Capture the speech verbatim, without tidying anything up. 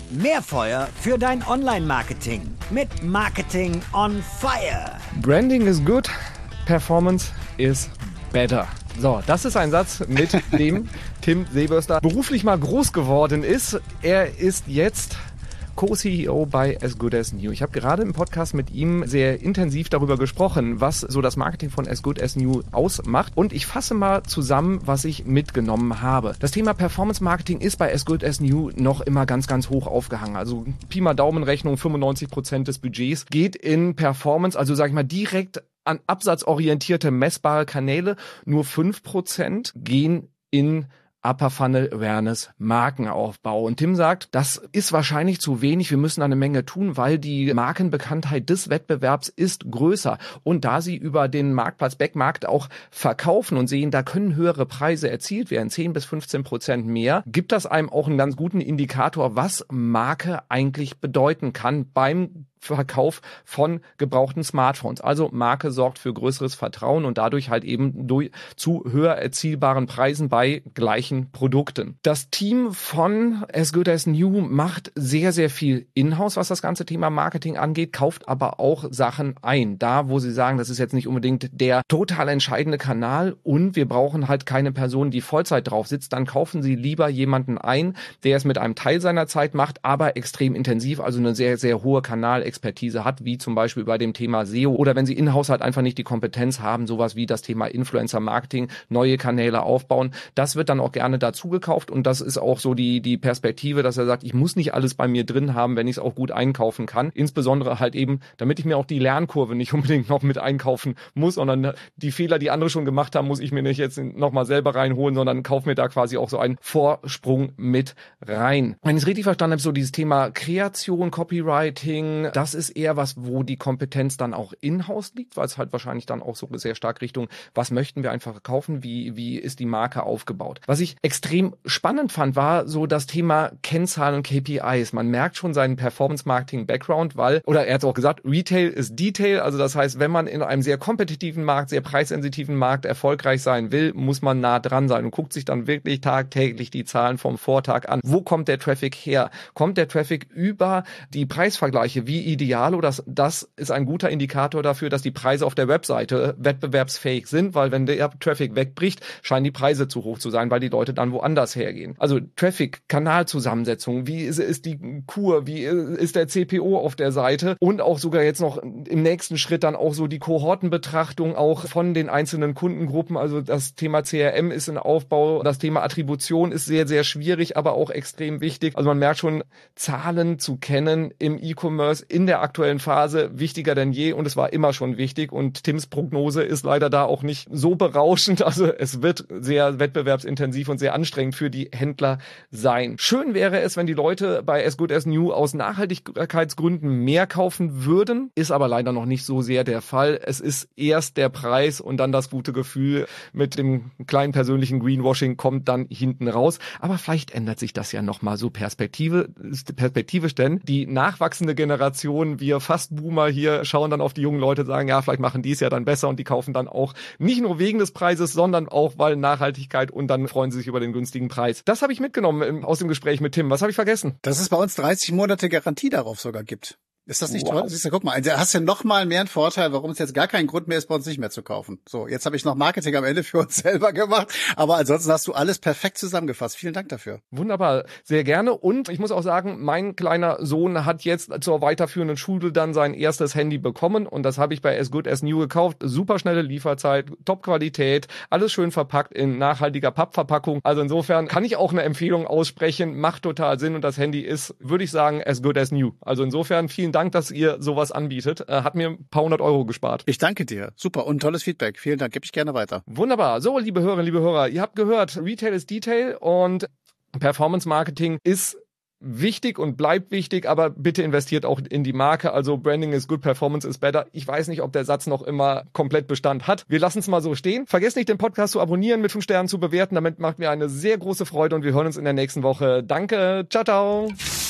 Mehr Feuer für dein Online-Marketing mit Marketing on Fire. Branding is good, Performance is better. So, das ist ein Satz, mit dem Tim Seebörster beruflich mal groß geworden ist. Er ist jetzt Co-C E O bei As Good As New. Ich habe gerade im Podcast mit ihm sehr intensiv darüber gesprochen, was so das Marketing von As Good As New ausmacht. Und ich fasse mal zusammen, was ich mitgenommen habe. Das Thema Performance Marketing ist bei As Good As New noch immer ganz, ganz hoch aufgehangen. Also Pi mal Daumenrechnung, fünfundneunzig Prozent des Budgets geht in Performance, also sage ich mal direkt an absatzorientierte, messbare Kanäle. Nur fünf Prozent gehen in Upper Funnel Awareness, Markenaufbau. Und Tim sagt, das ist wahrscheinlich zu wenig. Wir müssen eine Menge tun, weil die Markenbekanntheit des Wettbewerbs ist größer. Und da sie über den Marktplatz Backmarkt auch verkaufen und sehen, da können höhere Preise erzielt werden, zehn bis fünfzehn Prozent mehr, gibt das einem auch einen ganz guten Indikator, was Marke eigentlich bedeuten kann beim Verkauf von gebrauchten Smartphones. Also Marke sorgt für größeres Vertrauen und dadurch halt eben durch, zu höher erzielbaren Preisen bei gleichen Produkten. Das Team von As Good As New macht sehr, sehr viel in-house, was das ganze Thema Marketing angeht, kauft aber auch Sachen ein. Da, wo sie sagen, das ist jetzt nicht unbedingt der total entscheidende Kanal und wir brauchen halt keine Person, die Vollzeit drauf sitzt, dann kaufen sie lieber jemanden ein, der es mit einem Teil seiner Zeit macht, aber extrem intensiv, also eine sehr, sehr hohe Kanal Expertise hat, wie zum Beispiel bei dem Thema S E O oder wenn sie in-house halt einfach nicht die Kompetenz haben, sowas wie das Thema Influencer-Marketing, neue Kanäle aufbauen. Das wird dann auch gerne dazu gekauft und das ist auch so die die Perspektive, dass er sagt, ich muss nicht alles bei mir drin haben, wenn ich es auch gut einkaufen kann. Insbesondere halt eben, damit ich mir auch die Lernkurve nicht unbedingt noch mit einkaufen muss, sondern die Fehler, die andere schon gemacht haben, muss ich mir nicht jetzt nochmal selber reinholen, sondern kaufe mir da quasi auch so einen Vorsprung mit rein. Wenn ich es richtig verstanden habe, so dieses Thema Kreation, Copywriting, das ist eher was, wo die Kompetenz dann auch in-house liegt, weil es halt wahrscheinlich dann auch so sehr stark Richtung, was möchten wir einfach verkaufen, wie wie ist die Marke aufgebaut. Was ich extrem spannend fand, war so das Thema Kennzahlen und K P Is. Man merkt schon seinen Performance-Marketing-Background, weil, oder er hat auch gesagt, Retail ist Detail, also das heißt, wenn man in einem sehr kompetitiven Markt, sehr preissensitiven Markt erfolgreich sein will, muss man nah dran sein und guckt sich dann wirklich tagtäglich die Zahlen vom Vortag an. Wo kommt der Traffic her? Kommt der Traffic über die Preisvergleiche, wie ideal, oder das, das ist ein guter Indikator dafür, dass die Preise auf der Webseite wettbewerbsfähig sind, weil wenn der Traffic wegbricht, scheinen die Preise zu hoch zu sein, weil die Leute dann woanders hergehen. Also Traffic, Kanalzusammensetzung, wie ist, ist die Kur, wie ist der C P O auf der Seite und auch sogar jetzt noch im nächsten Schritt dann auch so die Kohortenbetrachtung auch von den einzelnen Kundengruppen, also das Thema C R M ist in Aufbau, das Thema Attribution ist sehr, sehr schwierig, aber auch extrem wichtig. Also man merkt schon, Zahlen zu kennen im E-Commerce in der aktuellen Phase wichtiger denn je und es war immer schon wichtig und Tims Prognose ist leider da auch nicht so berauschend, also es wird sehr wettbewerbsintensiv und sehr anstrengend für die Händler sein. Schön wäre es, wenn die Leute bei As Good As New aus Nachhaltigkeitsgründen mehr kaufen würden, ist aber leider noch nicht so sehr der Fall. Es ist erst der Preis und dann das gute Gefühl mit dem kleinen persönlichen Greenwashing kommt dann hinten raus, aber vielleicht ändert sich das ja nochmal so Perspektive, perspektivisch, denn die nachwachsende Generation, wir Fast-Boomer hier schauen dann auf die jungen Leute, sagen, ja, vielleicht machen die es ja dann besser und die kaufen dann auch nicht nur wegen des Preises, sondern auch, weil Nachhaltigkeit und dann freuen sie sich über den günstigen Preis. Das habe ich mitgenommen aus dem Gespräch mit Tim. Was habe ich vergessen? Dass es bei uns dreißig Monate Garantie darauf sogar gibt. Ist das nicht wow. toll? Siehst du, guck mal, also hast du ja noch mal mehr einen Vorteil, warum es jetzt gar keinen Grund mehr ist, bei uns nicht mehr zu kaufen. So, jetzt habe ich noch Marketing am Ende für uns selber gemacht, aber ansonsten hast du alles perfekt zusammengefasst. Vielen Dank dafür. Wunderbar, sehr gerne. Und ich muss auch sagen, mein kleiner Sohn hat jetzt zur weiterführenden Schule dann sein erstes Handy bekommen und das habe ich bei As Good As New gekauft. Super schnelle Lieferzeit, Top-Qualität, alles schön verpackt in nachhaltiger Pappverpackung. Also insofern kann ich auch eine Empfehlung aussprechen, macht total Sinn und das Handy ist, würde ich sagen, As Good As New. Also insofern vielen Dank, dass ihr sowas anbietet. Hat mir ein paar hundert Euro gespart. Ich danke dir. Super und tolles Feedback. Vielen Dank. Gebe ich gerne weiter. Wunderbar. So, liebe Hörerinnen, liebe Hörer, ihr habt gehört, Retail ist Detail und Performance Marketing ist wichtig und bleibt wichtig, aber bitte investiert auch in die Marke. Also Branding is good, Performance is better. Ich weiß nicht, ob der Satz noch immer komplett Bestand hat. Wir lassen es mal so stehen. Vergesst nicht, den Podcast zu abonnieren, mit fünf Sternen zu bewerten. Damit macht mir eine sehr große Freude und wir hören uns in der nächsten Woche. Danke. Ciao, ciao.